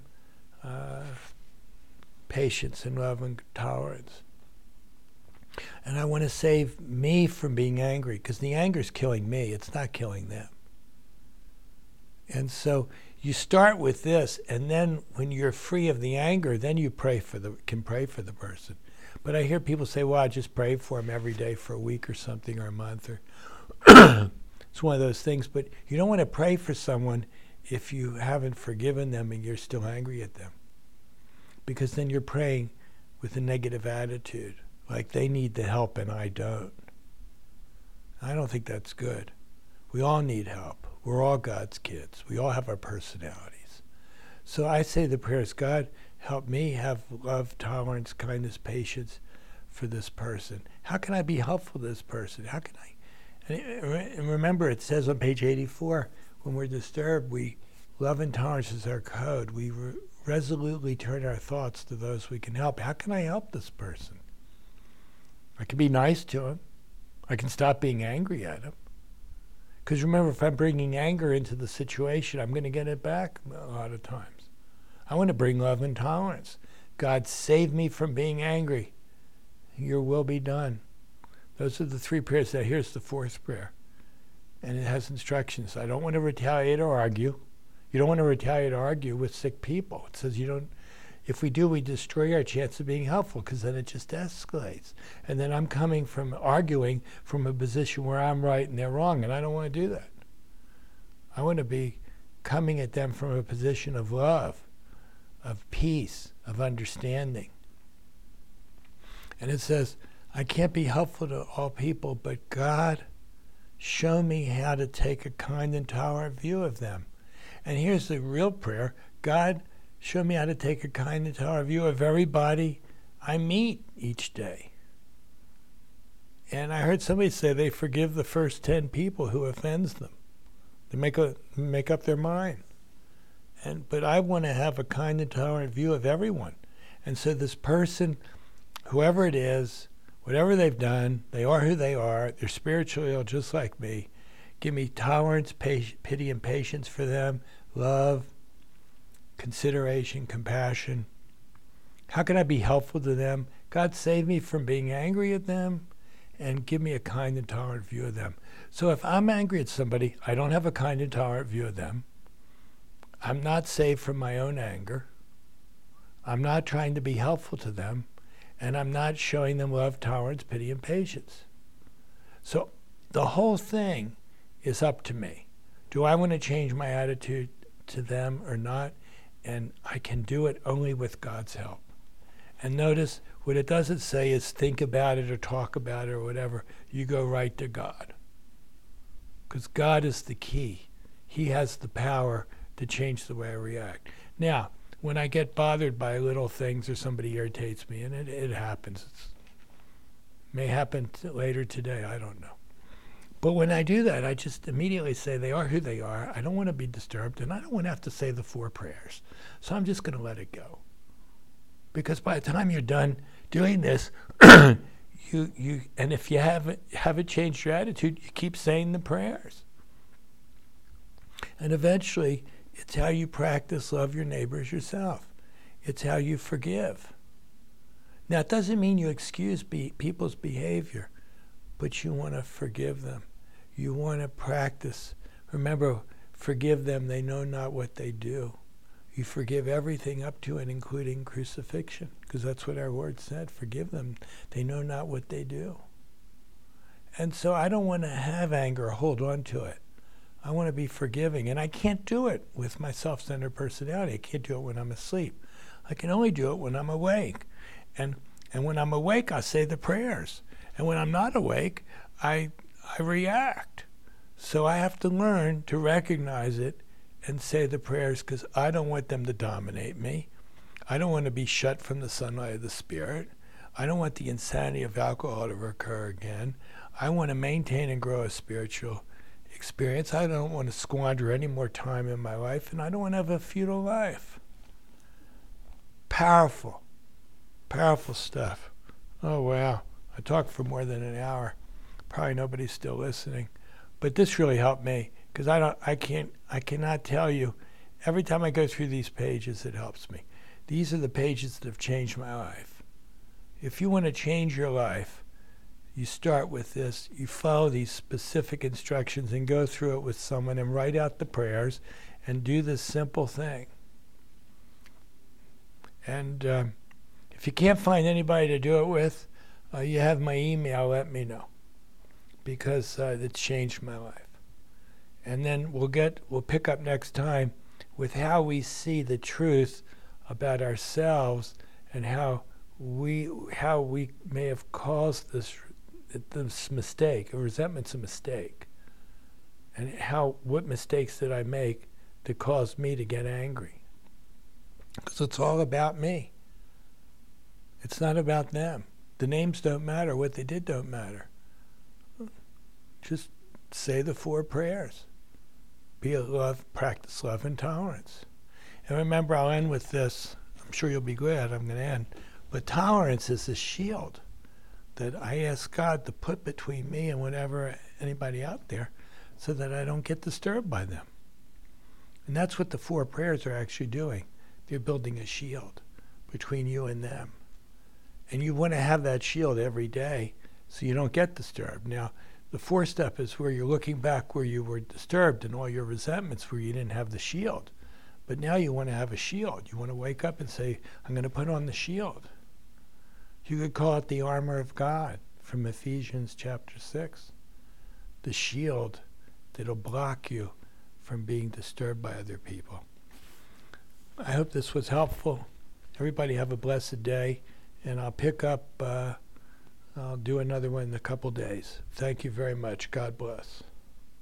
patience and love and tolerance. And I want to save me from being angry, because the anger is killing me. It's not killing them. And so you start with this, and then when you're free of the anger, then you can pray for the person. But I hear people say, well, I just pray for them every day for a week or something, or a month. Or it's one of those things. But you don't want to pray for someone if you haven't forgiven them and you're still angry at them. Because then you're praying with a negative attitude, like they need the help and I don't. I don't think that's good. We all need help. We're all God's kids. We all have our personalities. So I say the prayers, God, help me have love, tolerance, kindness, patience for this person. How can I be helpful to this person? How can I? And remember, it says on page 84, when we're disturbed, love and tolerance is our code. We resolutely turn our thoughts to those we can help. How can I help this person? I can be nice to him. I can stop being angry at him. Because remember, if I'm bringing anger into the situation, I'm going to get it back a lot of times. I want to bring love and tolerance. God, save me from being angry. Your will be done. Those are the 3 prayers. Now here's the 4th prayer. And it has instructions. I don't want to retaliate or argue. You don't want to retaliate or argue with sick people. It says you don't. If we do, we destroy our chance of being helpful, because then it just escalates. And then I'm coming from arguing from a position where I'm right and they're wrong, and I don't want to do that. I want to be coming at them from a position of love, of peace, of understanding. And it says, I can't be helpful to all people, but God, show me how to take a kind and tolerant view of them. And here's the real prayer. God, show me how to take a kind and tolerant view of everybody I meet each day. And I heard somebody say they forgive the first 10 people who offends them. They make up their mind. But I want to have a kind and tolerant view of everyone. And so this person, whoever it is, whatever they've done, they are who they are. They're spiritually ill just like me. Give me tolerance, pity, and patience for them, love, consideration, compassion. How can I be helpful to them? God, save me from being angry at them and give me a kind and tolerant view of them. So if I'm angry at somebody, I don't have a kind and tolerant view of them. I'm not saved from my own anger. I'm not trying to be helpful to them. And I'm not showing them love, tolerance, pity, and patience. So the whole thing is up to me. Do I want to change my attitude to them or not? And I can do it only with God's help. And notice, what it doesn't say is think about it or talk about it or whatever. You go right to God. Because God is the key. He has the power to change the way I react. Now, when I get bothered by little things or somebody irritates me, and it happens. It may happen later today, I don't know. But when I do that, I just immediately say they are who they are. I don't want to be disturbed, and I don't want to have to say the 4 prayers. So I'm just going to let it go. Because by the time you're done doing this, you and if you haven't changed your attitude, you keep saying the prayers. And eventually, it's how you practice love your neighbor as yourself. It's how you forgive. Now, it doesn't mean you excuse people's behavior, but you want to forgive them. You want to practice. Remember, forgive them, they know not what they do. You forgive everything up to and including crucifixion, because that's what our Lord said. Forgive them, they know not what they do. And so I don't want to have anger or hold on to it. I want to be forgiving, and I can't do it with my self-centered personality. I can't do it when I'm asleep. I can only do it when I'm awake. And when I'm awake, I say the prayers. And when I'm not awake, I react. So I have to learn to recognize it and say the prayers, because I don't want them to dominate me. I don't want to be shut from the sunlight of the Spirit. I don't want the insanity of alcohol to recur again. I want to maintain and grow a spiritual experience. I don't want to squander any more time in my life, and I don't want to have a futile life. Powerful, powerful stuff. Oh, wow. I talked for more than an hour. Probably nobody's still listening. But this really helped me, because I cannot tell you. Every time I go through these pages, it helps me. These are the pages that have changed my life. If you want to change your life, you start with this. You follow these specific instructions and go through it with someone and write out the prayers and do this simple thing. And if you can't find anybody to do it with, you have my email, let me know, because it's changed my life. And then we'll pick up next time with how we see the truth about ourselves and how we may have caused this mistake. A resentment's a mistake. And what mistakes did I make that caused me to get angry? Because it's all about me. It's not about them. The names don't matter. What they did don't matter. Just say the 4 prayers. Practice love and tolerance. And remember, I'll end with this. I'm sure you'll be glad I'm going to end. But tolerance is a shield that I ask God to put between me and whatever anybody out there, so that I don't get disturbed by them. And that's what the 4 prayers are actually doing. They're building a shield between you and them. And you want to have that shield every day so you don't get disturbed. Now, the 4th step is where you're looking back where you were disturbed and all your resentments where you didn't have the shield. But now you want to have a shield. You want to wake up and say, I'm going to put on the shield. You could call it the armor of God from Ephesians chapter 6. The shield that'll block you from being disturbed by other people. I hope this was helpful. Everybody have a blessed day, and I'll pick up, I'll do another one in a couple days. Thank you very much. God bless.